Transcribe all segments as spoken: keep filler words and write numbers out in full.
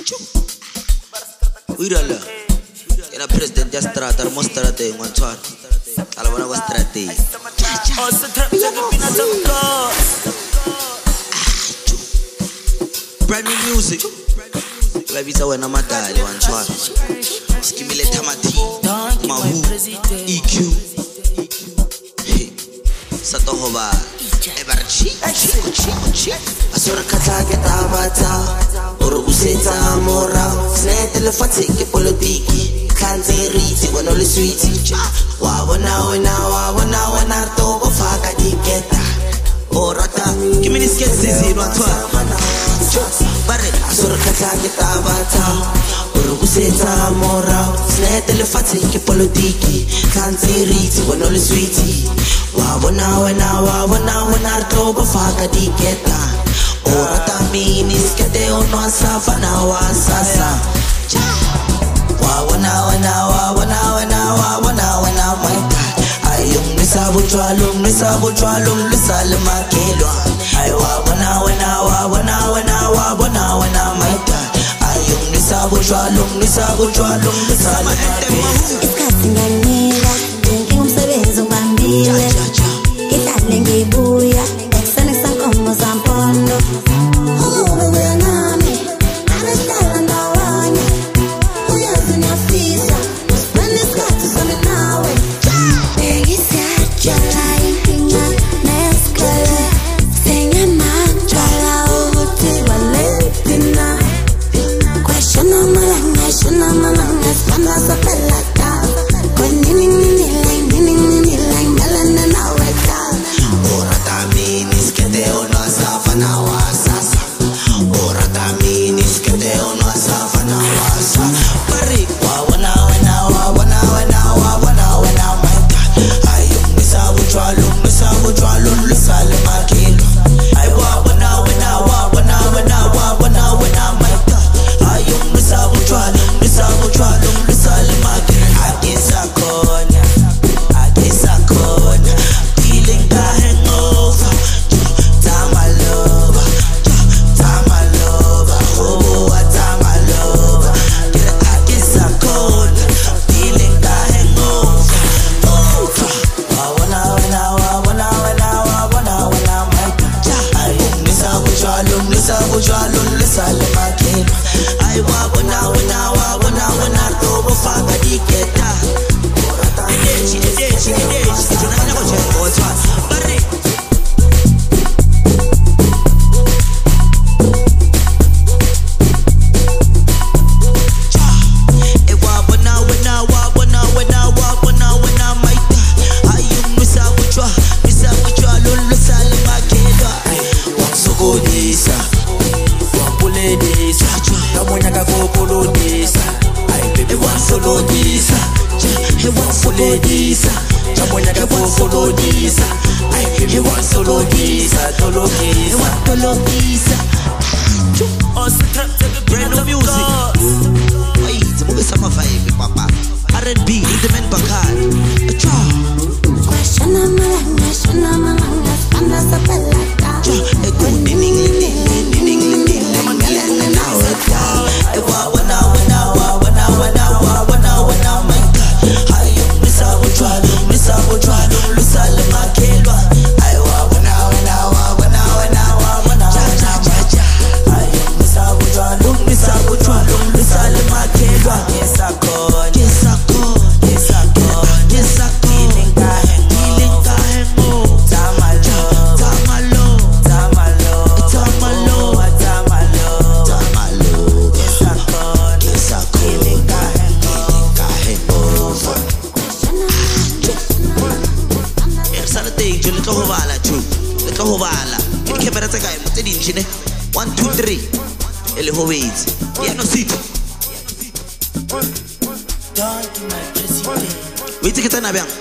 Uirala. Era president ya strata, mostrate un antoar. Alla buona strate. Brand new music. La vita wena madali one antoar. Skimile tamati. Mahu. E Q. Sato hoba. Ebarchi. Asura kata kita bata. Oro useta mora. Snete le fatigue politiki. Kanzi riti wano le sweetie. Wa wana wana wa wana wana to go faka diketa. Orata. Give me this get zizi no atwa. Bare asura kata kita bata. Oro useta mora. Snete le fatigue politiki. Kanzi riti wano le sweetie. Wa wana wana wa wana wana to go faka diketa. Orata minis kete ono asafana wa sasa. Wa wana wana wa wana wana wa wana wana my God. Ayung nisabu chwalung nisabu chwalung lisalma kelwa. Ay wa wana wana wa wana wana wa wana wana my God. Ayung nisabu chwalung nisabu chwalung lisalma kelwa. Iskasinganira drinking umsebenzi ubambile. Itale ngibuya eksene sankomo zampondo. Ube wenami abehlala ndawanya. Uyazi ngiyafisa spend isikhathi sami nawe. Bengisajala inkinga nesikole. Sengamajala ukuthi Valentina. Question amalanga, question amalanga sipanda sapelata. Kwenini nini like nini nini like melana nawe ka. Orata minis kete ono asafana wa sasa. Orata minis kete ono asafana wa sasa. Bari wa wana wana wa wana wana wa wana wana my God. Ayung nisabu chwalung nisabu chwalung lisalma kelwa. Ay wa wana wana wa wana wana wa wana wana my God. Ayung nisabu chwalung nisabu chwalung lisalma kelwa. Agisa konya, agisa konya. Feeling the hangover. Tama lover, tama lover. Oh, tama lover. Get a agisa konya. Feeling the hangover. Over. Wa wana wana wa wana wana wa wana wana my God. Ayung nisabu chwalung nisabu chwalung lisalma kelwa. Ay wa wana wana wa wana wana to go faka diketa. Edechi edechi edechi. Tunanya kwa cheko wazwa. Bari. Lisa, Jamoya ka follow Lisa. He want solo Lisa, solo Lisa. He want solo Lisa. Brand new music. Wait, mo sama vibe, papa. R and B, Indemen Bakar. Acha. Question amalanga, question amalanga spanda sapelata. E ku nining nining nining nining melana nawe ka. E wa wana wana wa wana wana wa wana wana my God. Ayung nisabu chwalung nisabu chwalung lisalma kelwa. Ay wa wana wana wa wana wana wa wana wana my God. Ayung nisabu chwalung nisabu chwalung lisalma kelwa. Yes I could, yes I could, yes I could, yes I could. Feeling ka feeling ka mo. Tama love, tama love, tama love, tama love, tama love, tama love. Yes I could, yes I could. Feeling ka feeling ka over. Ersana te jo le tlo ho bala chu, le tlo ho bala. Ke camera tsa kae mo tse dintsi ne. one two three. Ele ho wait. Ya no sit. Donkey my president. Wait ke tsena bjang.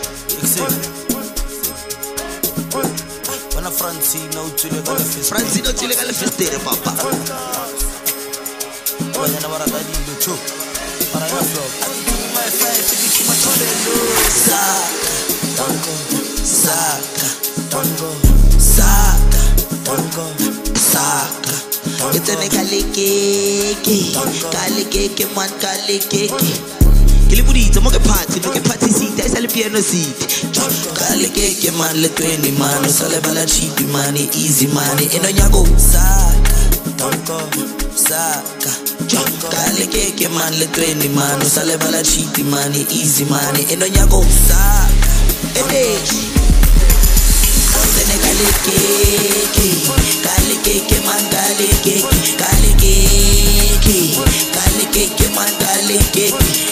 Bona Francino tsile ka le fest. Francino tsile ka le festere papa. Bona na barata di le chu. Para ya flop. My face di ki matolelo. Saka, Dongo, saka, dongo, saka, dongo. saka. Itsene ka kale keke, kale keke man kale keke. Kili budita mo ke party, no ke party seat, esa le piano seat. Kale keke man le twenty man, no sale bala cheap money, easy money. Eno nyago saka, tonko saka. Kale keke man le twenty man, no sale bala cheap money, easy money. Eno nyago saka, ede. Kale keke, kale keke man kale keke, kale keke, kale keke man kale keke.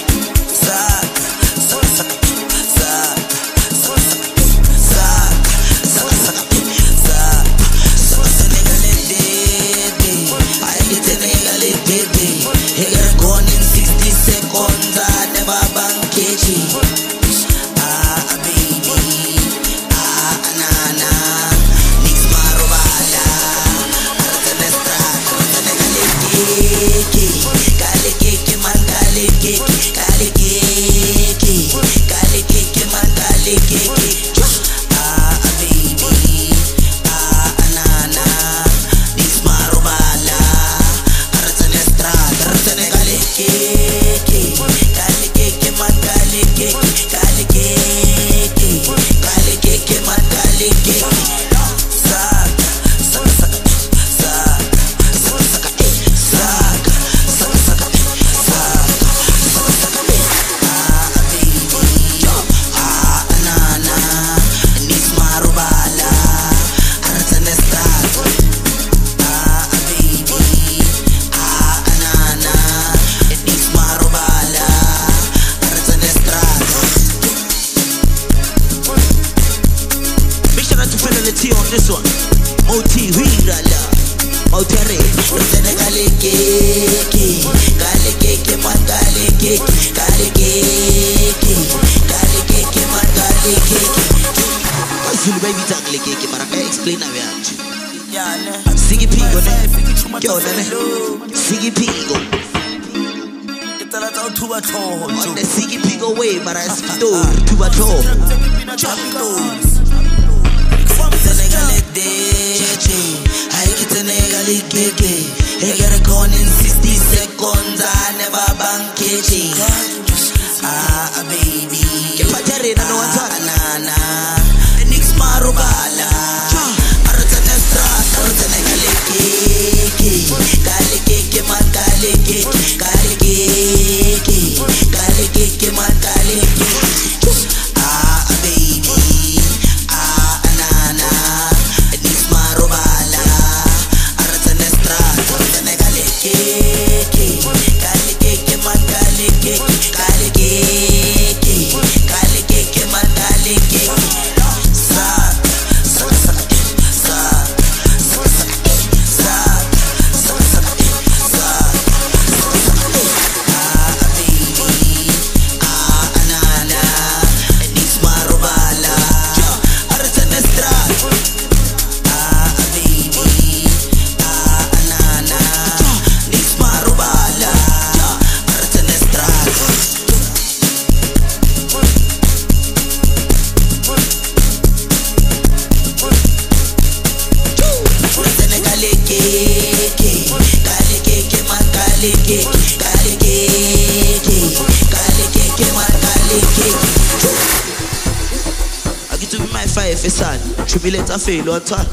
Fail on top.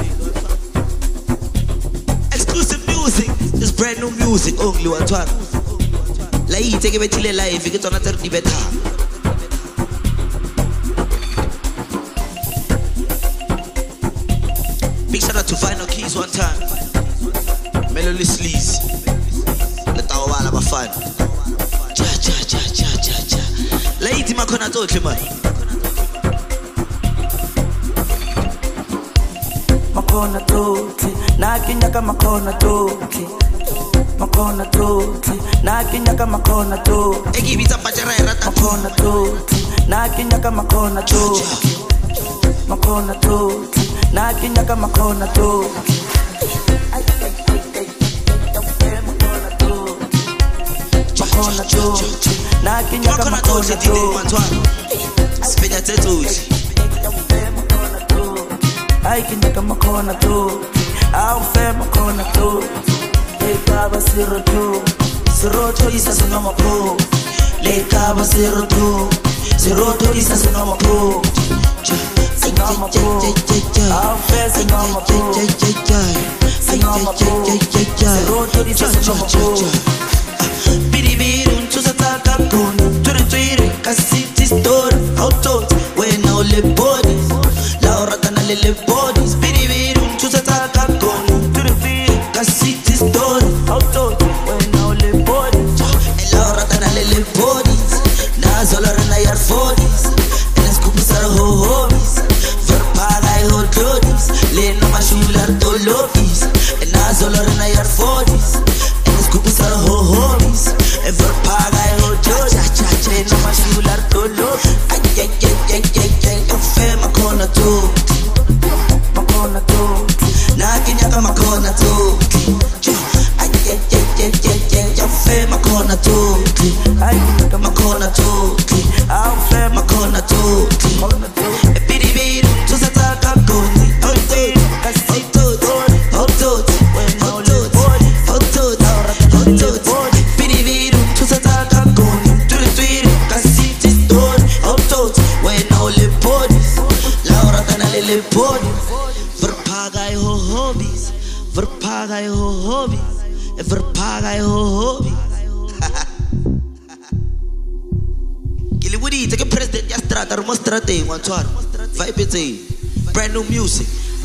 Exclusive music, this brand new music only on top. Like you take it to live, you get on a thirty better. Big shout out to Final Keys one time. Melody Sleaze. Let our wall have a fun. Cha cha cha cha cha cha. Like you make on a touch, man. Makona tuti, nakinyaka makona tuti. Makona tuti, nakinyaka makona tuti. Egi bita pachara era tatu. Makona tuti, nakinyaka makona tuti. Makona tuti, nakinyaka makona tuti. Makona tuti, nakinyaka makona tuti. Spin your tattoos. I can make a macona too. I'll fair macona too. Lekaba zero two, zero two isa sinoma pro. Lekaba zero two, zero two isa sinoma pro. Sinoma pro, I'm fast sinoma pro. Sinoma pro, zero two isa sinoma pro. Bidi bidi tusataka kuni, turi turi kasiti story. Auto when all the bodies, Laura tana lele bodies. Bidi bidi tusataka kuni, turi turi kasiti story. Auto when all the bodies, Laura tana lele bodies. Nazola rena yar forties, and it's kupi sara ho hobbies. Verpaga I hold clothes, lena mashular to lobbies, and Nazola rena yar forties, and it's kupi sara ho hobbies. And verpaga I hold clothes, lena mashular to lobbies. Ay ay ay ay ay ay, cafe makona tu, makona tu, nakinyaka makona tu. Ay ay ay ay ay ay, cafe makona tu, ay makona tu. I'm fast Makona tu, makona tu. bidi bidi tusataka kuni. Auto, auto, auto, auto, auto, auto. Bidi bidi tusataka kuni. Turi turi kasiti story. Auto, when all the bodies, Laura tana lele bodies. Verpaga I ho hobbies, verpaga I ho hobbies, verpaga I ho hobbies. Woody, take a president, ya strata, rumor strate, one twar, vibe it, brand new music.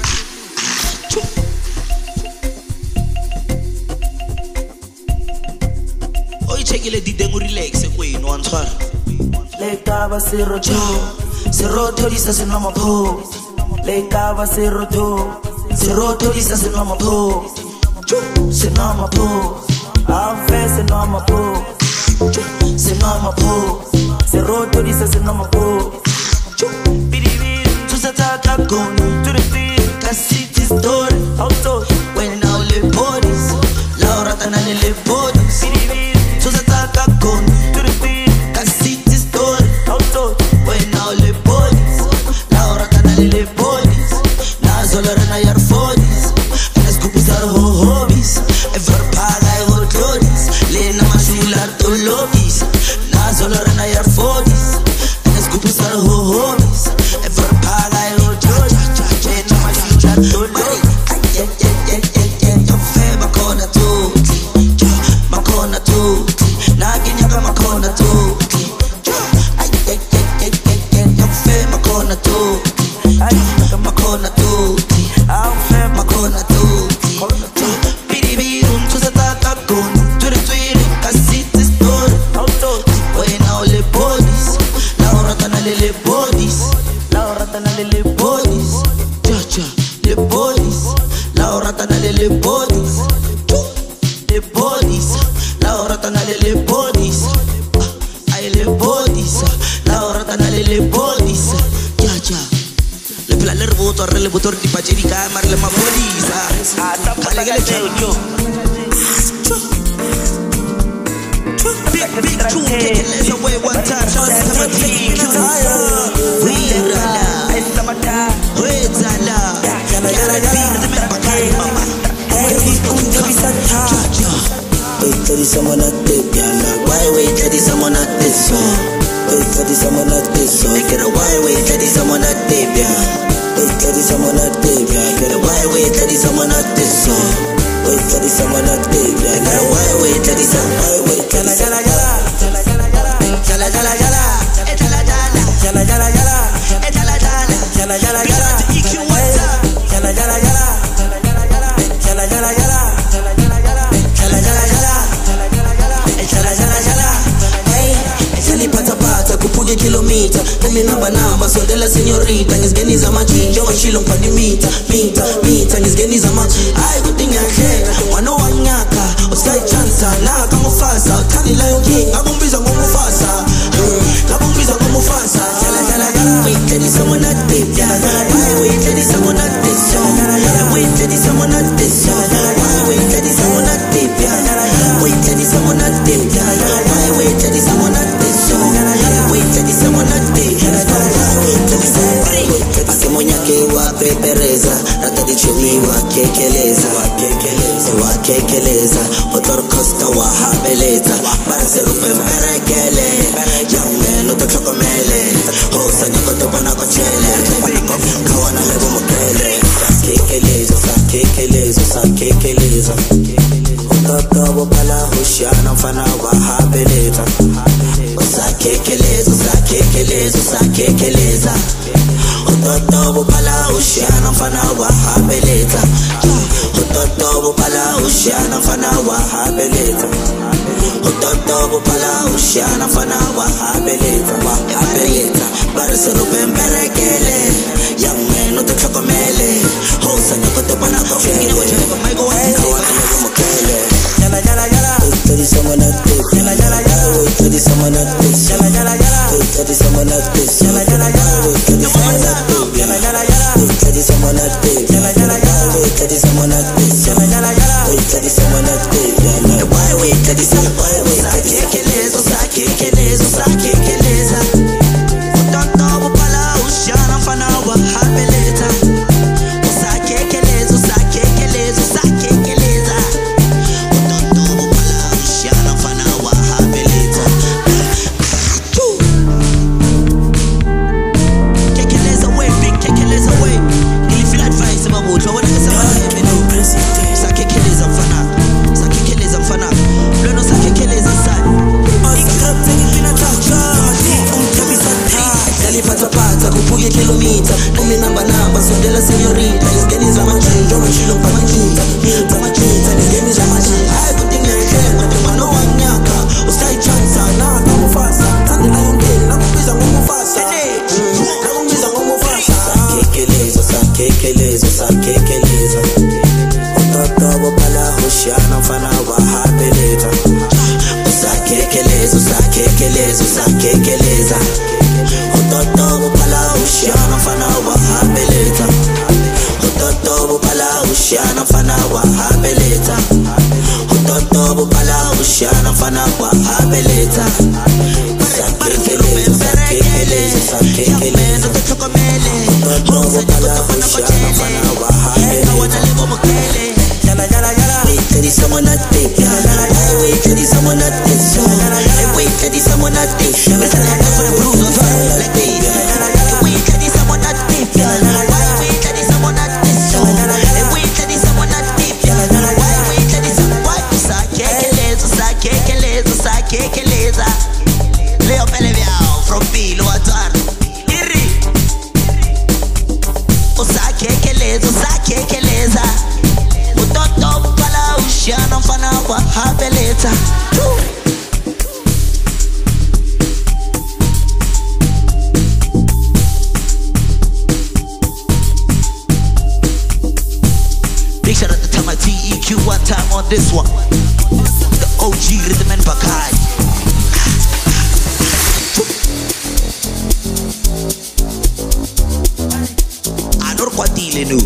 Oh, you check it, did them relax, and wait, one twar. Lekaba zero two, zero two isa sinoma pro. Lekaba zero two, zero two isa sinoma pro. Sinoma pro, I'm fast sinoma pro. Sinoma pro. Zero to this is a number four. Bidi bidi tusataka kuni, turi turi kasiti story. Auto when all the bodies, Laura tana lele bodies. Bidi bidi tusataka kuni, turi turi kasiti story. Auto when all the bodies, Laura tana lele bodies. Nazola rena yar forties, and it's kupi sara ho hobbies. Ever paga I hold clothes, lena mashular to lobbies. Nazola rena yar forties, and it's kupi sara ho hobbies. Ever paga I hold clothes, lena mashular to lobbies. Ay ay ay ay ay, cafe makona tu, makona tu, nakinyaka makona tu. Ay ay ay ay ay, cafe makona tu, makona tu, I'm fast makona tu. Bidi bidi tusataka kuni, turi turi kasiti story. auto. When all the bodies, Laura tana lele bodies, Laura tana lele bodies, cha cha, the bodies, Laura tana lele bodies, the bodies, Laura tana lele bodies, ay le bodies, Laura tana lele bodies, cha cha. Le pla le reboto, arre le botor di pacheri camar le ma bodies, ah, kale kale chenyo. Big, big tune, take it less away one time. Shout out to my team. We rala, we zala. Yara beer, the men bakari mama. Wait till someone at the piano. Why wait till someone at this song? Wait till someone at this song. Get a why wait till someone at the piano. Wait till someone at the piano. Get a why wait till someone at this song. Wait till someone at the piano. Get a why wait till someone. Wait till Jala jala jala, jala jala jala, jala jala, eh jala jala, jala jala jala, eh jala jala, jala jala jala. E Q one time. Jala jala jala, jala jala jala, jala jala jala, jala jala jala, jala jala jala, Eh jala jala jala, hey, jali pata pata kupuge kilomita, kumi namba namba sondela senyorita, ngizigeni za maji, njowa shilo mpani mita, mita, mita, ngizigeni za maji, ay kutinga khe, wano wanyaka, oskai chansa, na kama fasa, kani lion king, ngabumbiza ngomufasa, ngabumbiza ngomufasa, jala jala jala, wait till someone at this, jala jala jala, wait till someone at this, wait till someone at this, wait till someone at this, wait till someone at this, wait till someone at this, wait till someone at this, Ase moña que guape pepereza rata di chumi wa kekeleza wa kekeleza wa kekeleza otro costa wa habeleza para ser un perekele jamme no te chokomele ho sanya ko to bana ko chele kawana lebo mokele kekeleza sa kekeleza sa kekeleza ototo bala hushana mfana wa habeleza kekeleza sa kekeleza sa kekeleza ototo bala hushana mfana wa habeleza ototo bala hushana mfana wa habeleza ototo bala hushana mfana wa habeleza wa habeleza para ser un perekele yamme no te chokomele ho sanya ko to bana ko fingine wo chele ko mai go kawana ko mokele yala yala yala tedi someone at this yala yala yala tedi someone at this yala yala yala tedi someone at this yala yala yala tedi someone at this yala yala yala tedi someone at this yala yala yala tedi someone at this yala yala yala tedi someone at this yala why we tedi someone why we sakekeleza sakekeleza sakekeleza ototo bala ushana mfana wa habeleza sakekeleza sakekeleza sakekeleza ototo bala ushana mfana wa habeleza kekeleza way big kekeleza way ili advice mabuto wana kasema no president sakekeleza mfana sakekeleza mfana leno sakekeleza sana ikapte kipina chacha umtabisa pata pata kupuge kilomita numi namba namba sondela senyorita nisgeniza machinjo machilo pa machinta milta machinta nisgeniza machinta hai kutinga kema temano wanyaka ustai chansa na kumufasa tani na yungeni na kumbiza kumufasa na kumbiza kumufasa sakekeleza sakekeleza sakekeleza ototo bala hushana mfana wa habeleza sakekeleza sakekeleza sakekeleza ototo bala ushana mfana wa habeleza ototo bala ushana mfana wa habeleza ototo bala ushana mfana wa habeleza sakekeleza sakekeleza sakekeleza tochokomele ototo bala ushana mfana wa habeleza kawana lebo mokele yala yala yala tedi someone at this yala yala yala wait tedi someone at this yala yala yala wait tedi someone at this yala yala yala for the blues on fire like this yala yala yala wait tedi someone at this yala yala yala wait tedi someone at this yala yala yala wait tedi someone at this yala yala yala wait tedi someone sakekeleza sakekeleza sakekeleza Leo Peleviao from Bilo Atar Iri Sakekeleza sakekeleza ototo bala ushana mfana wa habeleza big shout out to Tama T E Q one time on this one the O G Rhythm and Bakai Anor Kwatile nu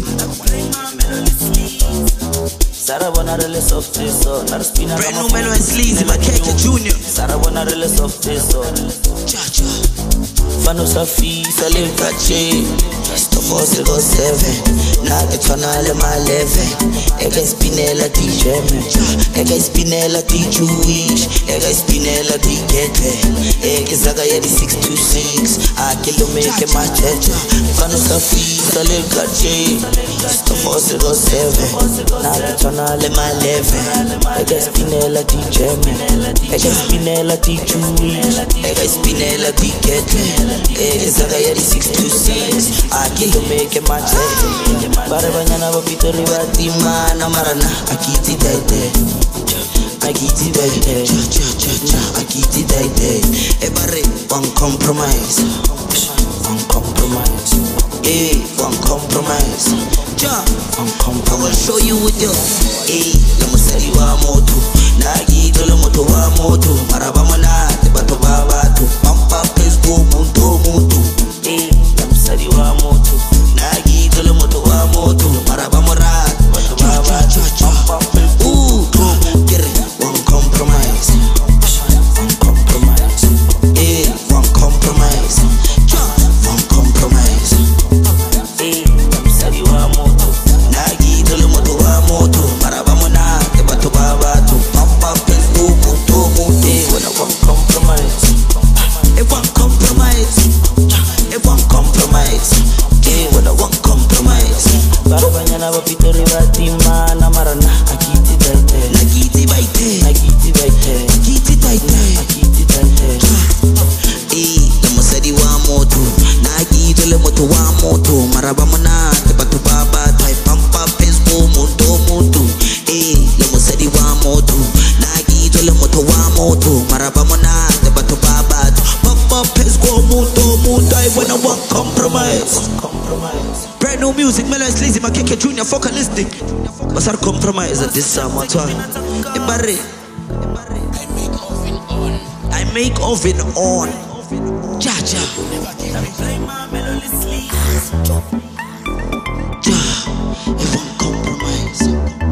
Sarabona rele soft so nar spina brand new Melo and Sleazy Makeke Junior Sarabona rele soft so cha cha Fano safi sale kache four zero seven na ke tshwana le maleve e ka spinela di jeme e ka spinela di Jewish e ka spinela di gete e ke saka ya di six two six a ke lo make machecha fano safi sale kache four zero seven na ke tshwana le maleve e ka spinela di jeme e ka spinela di Jewish e ka spinela di gete e ke saka ya di six two six a ke lo make machecha bare banyana ba pitori ba timana marana akiti daide akiti daide cha cha cha akiti daide e bare one compromise one compromise eh one compromise ja one compromise I will show you with you eh la musari wa moto na gito le moto wa moto maraba mona te bato ba bato pampa pesco monto monto eh la musari wa moto Nagi tole moto wa moto maraba mora bato baba ooh get one compromise one compromise eh one compromise one compromise eh I'm sorry Barabanyana bapitori batimana marana akiti taite Nakiti baite akiti baite Nakiti taite akiti taite Eh, la musadi wa moto Nakito le moto wa moto Marabamana te batu baba Tai pampa pesco mundo mundo Eh, la musadi wa moto Nakito le moto wa moto Marabamana te batu baba Pampa pesco mundo mundo I wanna want compromise compromise Brand new music, Melo's Lazy, my Keke Junior, focalistic. But our compromise at this time, what's one? Ebare. I make oven on. Ja, ja. Ja. If one compromise.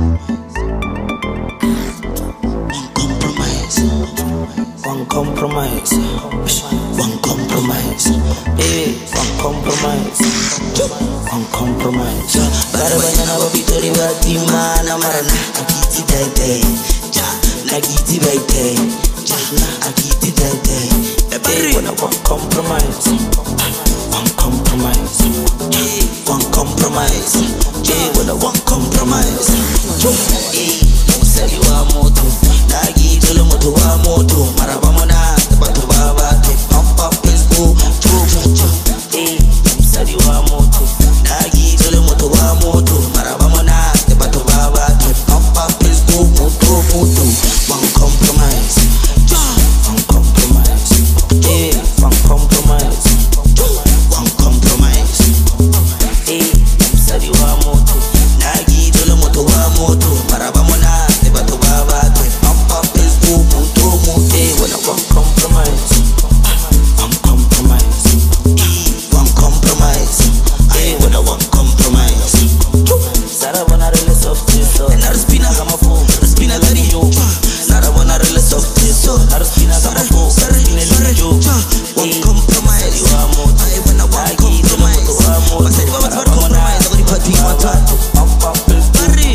One compromise. one compromise One compromise. eh one compromise one compromise Barabanyana bapitori batimana marana Akiti taite. Ja. Nakiti baite. Ja. Akiti taite. eh wanna one compromise one compromise One compromise. eh wanna one compromise Eh, musali wa moto. Nagi tole moto wa moto. Marabamona batu baba te pampa pesco. eh msadi wa moto Nagi tole moto wa moto. Marabamona batu baba te pampa pesco. Moto moto. One compromise. one compromise eh one compromise One compromise. eh msadi wa moto Nagi tole moto wa moto. Marabamona batu baba te pampa pesco. Moto moto. eh wanna one compromise one compromise One compromise. I wanna one compromise. Sara wanna really soft so And I'll spin a kama fu spina tari yo. Nara wanna really soft so. I'll spin a kama fu Sorry, sorry, sorry. One compromise. I wanna one compromise. I said, "Baba, what compromise?" I got the party one time. Sorry.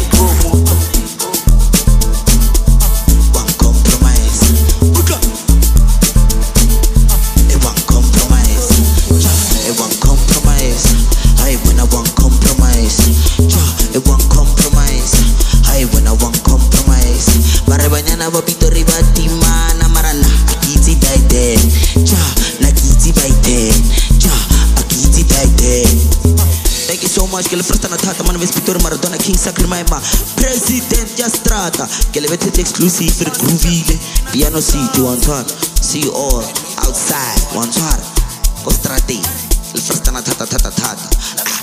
One compromise. Buka. A one compromise. A one compromise. I wanna one compromise. A one compromise. I wanna one compromise. Barabanyana bapitori batimana marana akiti taite. Ja, nakiti baite. Ja, akiti taite. Thank you so much. Che le frutta natata, man Vispitor Maradona King Sacrimaima President Jastrata. Che le vette exclusive per groovile. Piano City one shot. See you all outside one shot. Costrati. Le frutta natata tata tata.